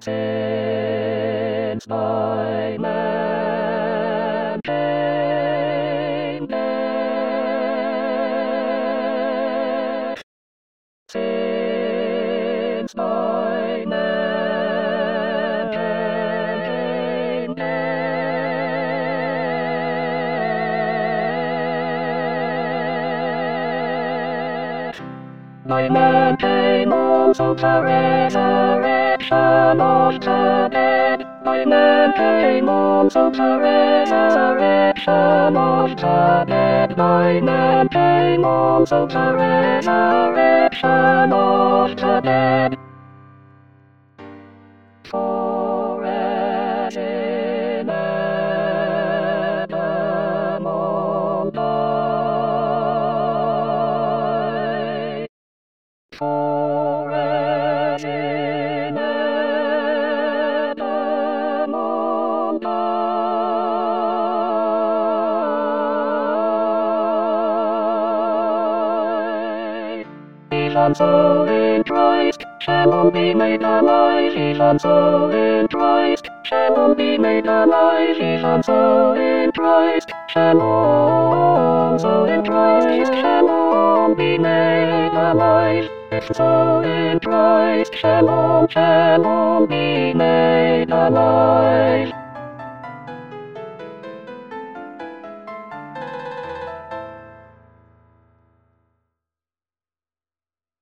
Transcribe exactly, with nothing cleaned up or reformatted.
Since my man came back, since my man came back, my man came also to resurrection of the dead. My man came also to resurrection of the dead. My man came also to resurrection of the dead. For as in Adam all die, for as in Adam all die, even so in Christ shall all be made alive. Even so in Christ shall all be made alive. Even so in Christ shall also in Christ shall all be made alive. If so in Christ shall all, shall all be made alive.